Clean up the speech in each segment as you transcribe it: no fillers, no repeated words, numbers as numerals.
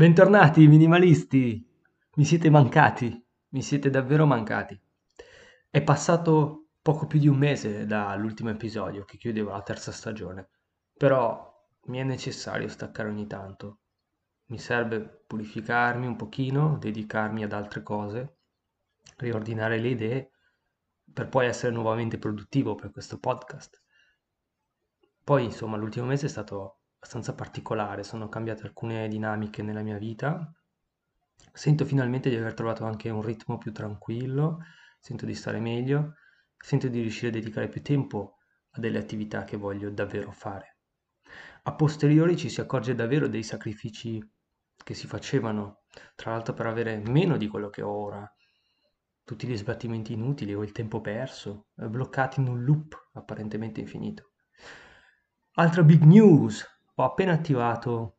Bentornati minimalisti, mi siete mancati, mi siete davvero mancati. È passato poco più di un mese dall'ultimo episodio che chiudeva la terza stagione, però mi è necessario staccare ogni tanto. Mi serve purificarmi un pochino, dedicarmi ad altre cose, riordinare le idee per poi essere nuovamente produttivo per questo podcast. Poi, insomma, l'ultimo mese è stato abbastanza particolare, sono cambiate alcune dinamiche nella mia vita. Sento finalmente di aver trovato anche un ritmo più tranquillo, sento di stare meglio, sento di riuscire a dedicare più tempo a delle attività che voglio davvero fare. A posteriori ci si accorge davvero dei sacrifici che si facevano, tra l'altro per avere meno di quello che ho ora, tutti gli sbattimenti inutili o il tempo perso, bloccati in un loop apparentemente infinito. Altra big news, ho appena attivato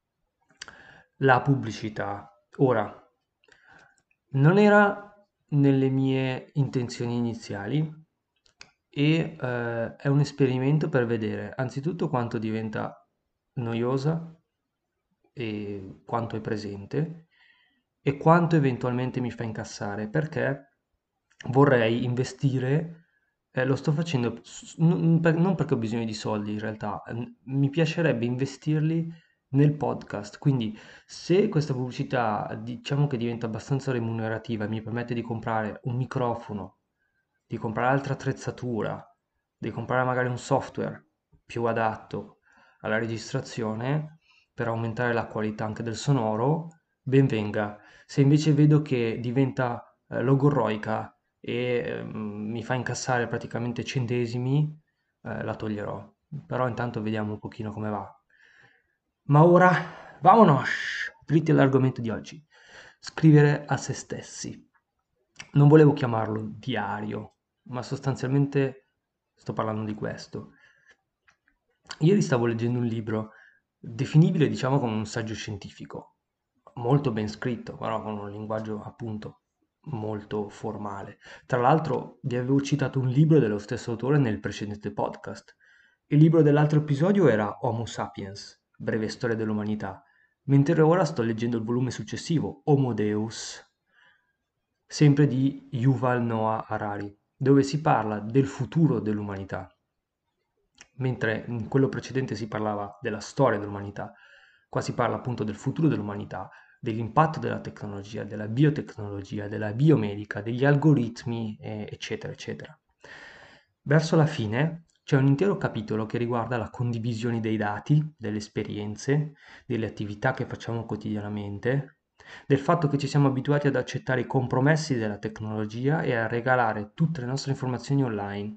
la pubblicità. Ora, non era nelle mie intenzioni iniziali e è un esperimento per vedere anzitutto quanto diventa noiosa e quanto è presente e quanto eventualmente mi fa incassare, perché vorrei investire, lo sto facendo non perché ho bisogno di soldi in realtà, mi piacerebbe investirli nel podcast, quindi se questa pubblicità diciamo che diventa abbastanza remunerativa e mi permette di comprare un microfono, di comprare altra attrezzatura, di comprare magari un software più adatto alla registrazione per aumentare la qualità anche del sonoro, ben venga. Se invece vedo che diventa logorroica e mi fa incassare praticamente centesimi, la toglierò. Però intanto vediamo un pochino come va. Ma ora, vamonos, dritti all'argomento di oggi. Scrivere a se stessi. Non volevo chiamarlo diario, ma sostanzialmente sto parlando di questo. Ieri stavo leggendo un libro definibile, diciamo, come un saggio scientifico, molto ben scritto, però con un linguaggio appunto molto formale. Tra l'altro vi avevo citato un libro dello stesso autore nel precedente podcast. Il libro dell'altro episodio era Homo Sapiens, breve storia dell'umanità, mentre ora sto leggendo il volume successivo, Homo Deus, sempre di Yuval Noah Harari, dove si parla del futuro dell'umanità. Mentre in quello precedente si parlava della storia dell'umanità, qua si parla appunto del futuro dell'umanità, dell'impatto della tecnologia, della biotecnologia, della biomedica, degli algoritmi, eccetera, eccetera. Verso la fine c'è un intero capitolo che riguarda la condivisione dei dati, delle esperienze, delle attività che facciamo quotidianamente, del fatto che ci siamo abituati ad accettare i compromessi della tecnologia e a regalare tutte le nostre informazioni online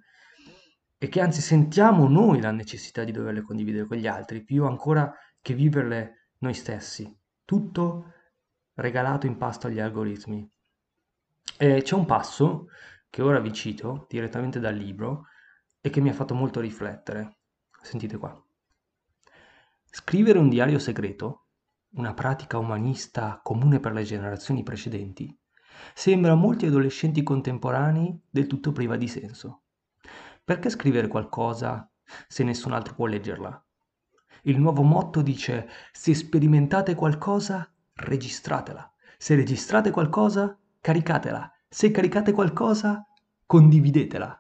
e che anzi sentiamo noi la necessità di doverle condividere con gli altri, più ancora che viverle noi stessi. Tutto regalato in pasto agli algoritmi. E c'è un passo che ora vi cito direttamente dal libro e che mi ha fatto molto riflettere. Sentite qua. Scrivere un diario segreto, una pratica umanista comune per le generazioni precedenti, sembra a molti adolescenti contemporanei del tutto priva di senso. Perché scrivere qualcosa se nessun altro può leggerla? Il nuovo motto dice: se sperimentate qualcosa, registratela. Se registrate qualcosa, caricatela. Se caricate qualcosa, condividetela.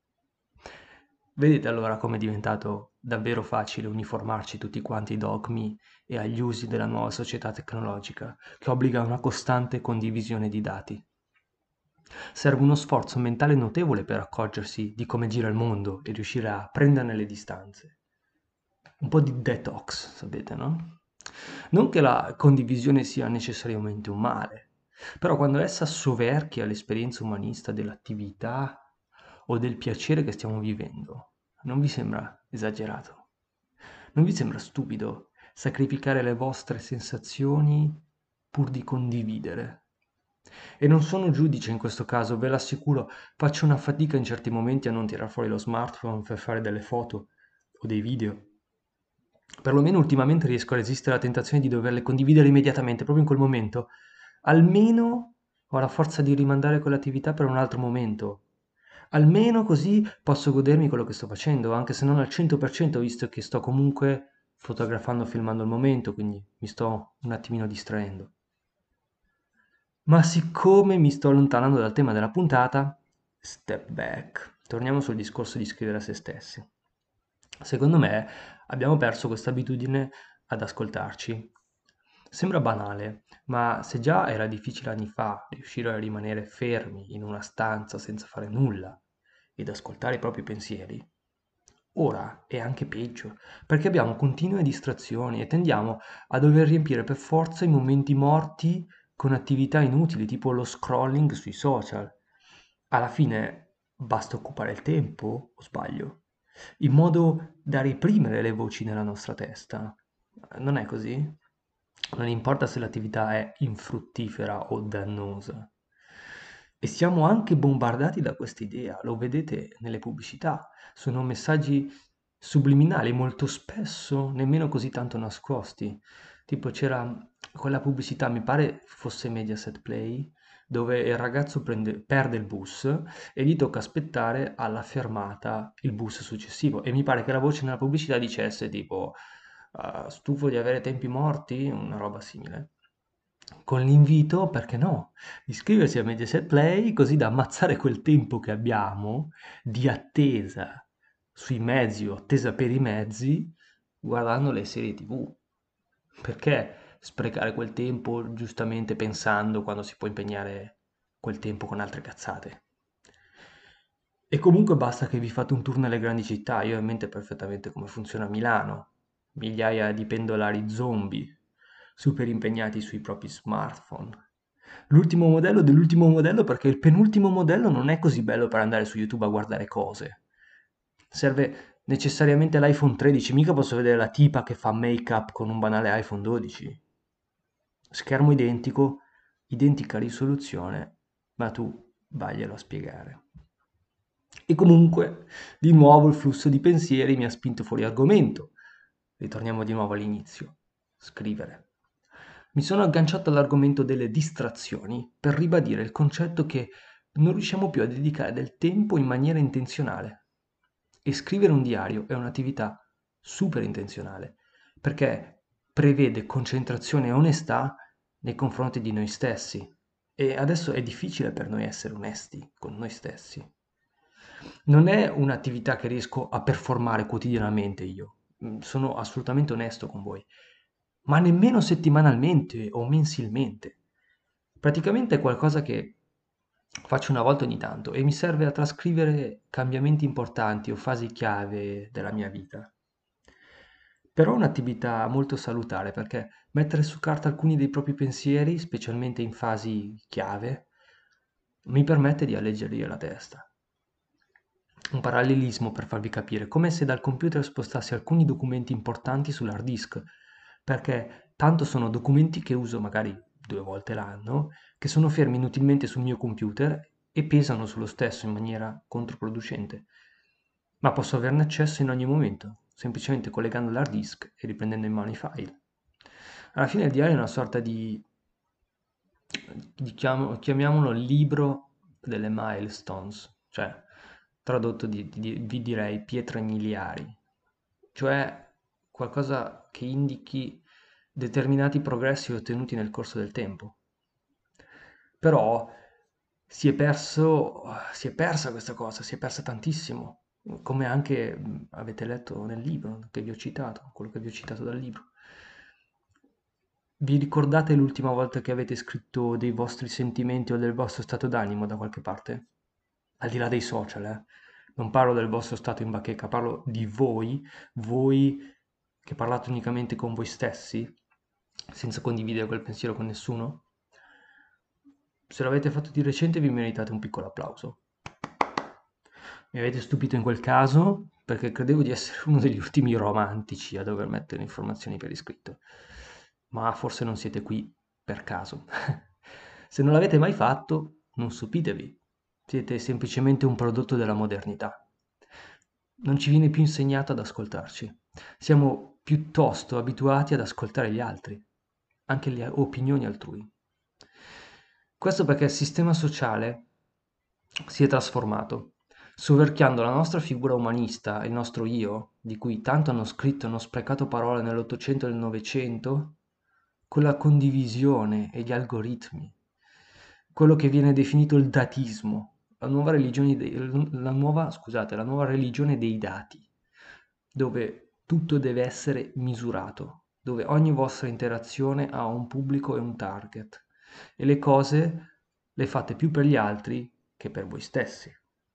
Vedete allora come è diventato davvero facile uniformarci tutti quanti ai dogmi e agli usi della nuova società tecnologica, che obbliga a una costante condivisione di dati. Serve uno sforzo mentale notevole per accorgersi di come gira il mondo e riuscire a prenderne le distanze. Un po' di detox, sapete, no? Non che la condivisione sia necessariamente un male, però quando essa soverchia l'esperienza umanista dell'attività o del piacere che stiamo vivendo, non vi sembra esagerato? Non vi sembra stupido sacrificare le vostre sensazioni pur di condividere? E non sono giudice in questo caso, ve l'assicuro, faccio una fatica in certi momenti a non tirar fuori lo smartphone per fare delle foto o dei video. Perlomeno ultimamente riesco a resistere alla tentazione di doverle condividere immediatamente, proprio in quel momento. Almeno ho la forza di rimandare quell'attività per un altro momento. Almeno così posso godermi quello che sto facendo, anche se non al 100%, visto che sto comunque fotografando, filmando il momento, quindi mi sto un attimino distraendo. Ma siccome mi sto allontanando dal tema della puntata, step back. Torniamo sul discorso di scrivere a se stessi. Secondo me abbiamo perso questa abitudine ad ascoltarci. Sembra banale, ma se già era difficile anni fa riuscire a rimanere fermi in una stanza senza fare nulla ed ascoltare i propri pensieri, ora è anche peggio, perché abbiamo continue distrazioni e tendiamo a dover riempire per forza i momenti morti con attività inutili, tipo lo scrolling sui social. Alla fine basta occupare il tempo, o sbaglio, in modo da reprimere le voci nella nostra testa. Non è così? Non importa se l'attività è infruttifera o dannosa. E siamo anche bombardati da quest'idea, lo vedete nelle pubblicità, sono messaggi subliminali molto spesso nemmeno così tanto nascosti. Tipo c'era quella pubblicità, mi pare fosse Mediaset Play, dove il ragazzo perde il bus e gli tocca aspettare alla fermata il bus successivo. E mi pare che la voce nella pubblicità dicesse tipo stufo di avere tempi morti, una roba simile. Con l'invito, perché no, di iscriversi a Mediaset Play così da ammazzare quel tempo che abbiamo di attesa sui mezzi o attesa per i mezzi guardando le serie TV. Perché sprecare quel tempo giustamente pensando quando si può impegnare quel tempo con altre cazzate? E comunque basta che vi fate un tour nelle grandi città, io ho in mente perfettamente come funziona Milano, migliaia di pendolari zombie, super impegnati sui propri smartphone. L'ultimo modello dell'ultimo modello perché il penultimo modello non è così bello per andare su YouTube a guardare cose. Serve necessariamente l'iPhone 13, mica posso vedere la tipa che fa make-up con un banale iPhone 12. Schermo identico, identica risoluzione, ma tu vaglielo a spiegare. E comunque, di nuovo il flusso di pensieri mi ha spinto fuori argomento. Ritorniamo di nuovo all'inizio. Scrivere. Mi sono agganciato all'argomento delle distrazioni per ribadire il concetto che non riusciamo più a dedicare del tempo in maniera intenzionale. E scrivere un diario è un'attività super intenzionale, perché prevede concentrazione e onestà nei confronti di noi stessi. E adesso è difficile per noi essere onesti con noi stessi. Non è un'attività che riesco a performare quotidianamente io, sono assolutamente onesto con voi, ma nemmeno settimanalmente o mensilmente. Praticamente è qualcosa che faccio una volta ogni tanto e mi serve a trascrivere cambiamenti importanti o fasi chiave della mia vita. Però è un'attività molto salutare perché mettere su carta alcuni dei propri pensieri, specialmente in fasi chiave, mi permette di alleggerire la testa. Un parallelismo per farvi capire, come se dal computer spostassi alcuni documenti importanti sull'hard disk, perché tanto sono documenti che uso magari 2 volte l'anno, che sono fermi inutilmente sul mio computer e pesano sullo stesso in maniera controproducente. Ma posso averne accesso in ogni momento, semplicemente collegando l'hard disk e riprendendo in mano i file. Alla fine il diario è una sorta chiamiamolo libro delle milestones, cioè tradotto vi direi pietre miliari, cioè qualcosa che indichi determinati progressi ottenuti nel corso del tempo. Però si è persa questa cosa, si è persa tantissimo, come anche avete letto nel libro che vi ho citato, quello che vi ho citato dal libro. Vi ricordate l'ultima volta che avete scritto dei vostri sentimenti o del vostro stato d'animo da qualche parte? Al di là dei social, eh? Non parlo del vostro stato in bacheca, parlo di voi che parlate unicamente con voi stessi, senza condividere quel pensiero con nessuno. Se l'avete fatto di recente vi meritate un piccolo applauso. Mi avete stupito in quel caso perché credevo di essere uno degli ultimi romantici a dover mettere informazioni per iscritto, ma forse non siete qui per caso. Se non l'avete mai fatto, non stupitevi, siete semplicemente un prodotto della modernità. Non ci viene più insegnato ad ascoltarci, siamo piuttosto abituati ad ascoltare gli altri, anche le opinioni altrui. Questo perché il sistema sociale si è trasformato. soverchiando la nostra figura umanista, il nostro io, di cui tanto hanno scritto e hanno sprecato parole nell'Ottocento e nel Novecento, con la condivisione e gli algoritmi, quello che viene definito il datismo, la nuova religione dei dati, dove tutto deve essere misurato, dove ogni vostra interazione ha un pubblico e un target, e le cose le fate più per gli altri che per voi stessi.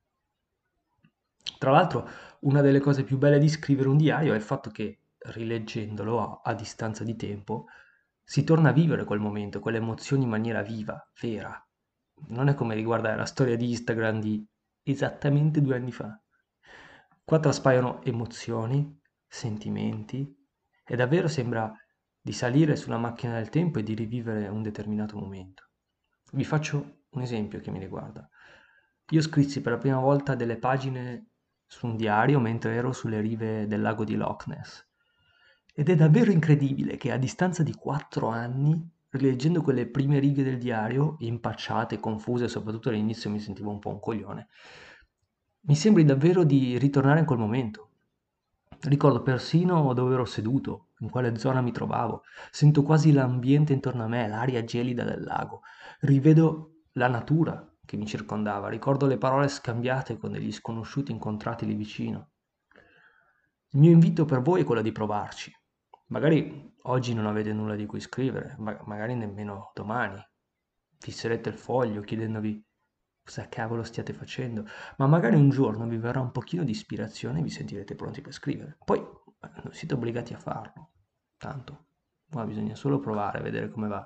Tra l'altro, una delle cose più belle di scrivere un diario è il fatto che, rileggendolo a distanza di tempo, si torna a vivere quel momento, quelle emozioni in maniera viva, vera. Non è come riguardare la storia di Instagram di esattamente 2 anni fa. Qua traspaiono emozioni, sentimenti, e davvero sembra di salire sulla macchina del tempo e di rivivere un determinato momento. Vi faccio un esempio che mi riguarda. Io scrissi per la prima volta delle pagine su un diario mentre ero sulle rive del lago di Loch Ness. Ed è davvero incredibile che a distanza di 4 anni, rileggendo quelle prime righe del diario, impacciate, confuse, soprattutto all'inizio mi sentivo un po' un coglione, mi sembri davvero di ritornare in quel momento. Ricordo persino dove ero seduto, in quale zona mi trovavo, sento quasi l'ambiente intorno a me, l'aria gelida del lago, rivedo la natura che mi circondava, ricordo le parole scambiate con degli sconosciuti incontrati lì vicino. Il mio invito per voi è quello di provarci. Magari oggi non avete nulla di cui scrivere, magari nemmeno domani. Fisserete il foglio chiedendovi cosa cavolo stiate facendo, ma magari un giorno vi verrà un pochino di ispirazione e vi sentirete pronti per scrivere. Poi non siete obbligati a farlo, tanto, ma bisogna solo provare, vedere come va.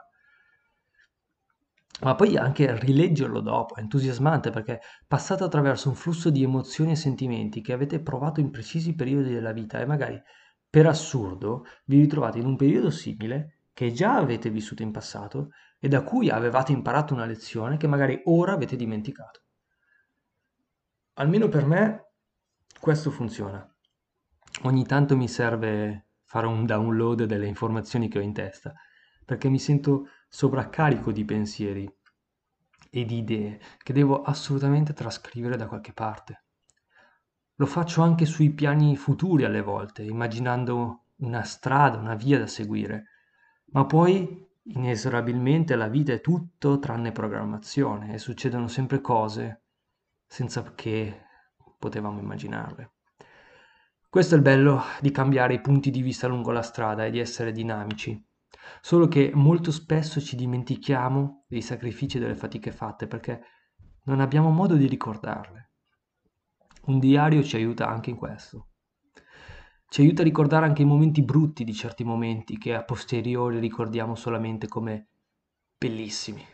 Ma poi anche rileggerlo dopo è entusiasmante perché passate attraverso un flusso di emozioni e sentimenti che avete provato in precisi periodi della vita e magari per assurdo vi ritrovate in un periodo simile che già avete vissuto in passato e da cui avevate imparato una lezione che magari ora avete dimenticato. Almeno per me questo funziona. Ogni tanto mi serve fare un download delle informazioni che ho in testa, perché mi sento sovraccarico di pensieri e di idee che devo assolutamente trascrivere da qualche parte. Lo faccio anche sui piani futuri alle volte, immaginando una strada, una via da seguire, ma poi inesorabilmente la vita è tutto tranne programmazione e succedono sempre cose senza che potevamo immaginarle. Questo è il bello di cambiare i punti di vista lungo la strada e di essere dinamici. Solo che molto spesso ci dimentichiamo dei sacrifici e delle fatiche fatte perché non abbiamo modo di ricordarle. Un diario ci aiuta anche in questo. Ci aiuta a ricordare anche i momenti brutti di certi momenti che a posteriori ricordiamo solamente come bellissimi.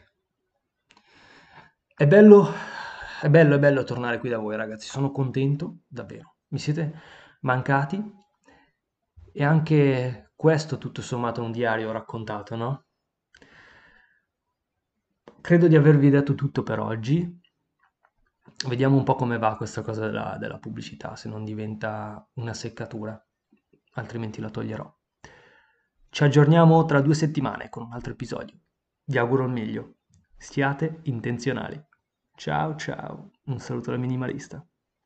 È bello, è bello tornare qui da voi, ragazzi. Sono contento, davvero. Mi siete mancati e anche questo tutto sommato è un diario raccontato, no? Credo di avervi detto tutto per oggi. Vediamo un po' come va questa cosa della pubblicità, se non diventa una seccatura, altrimenti la toglierò. Ci aggiorniamo tra 2 settimane con un altro episodio. Vi auguro il meglio. Siate intenzionali. Ciao ciao, un saluto da minimalista.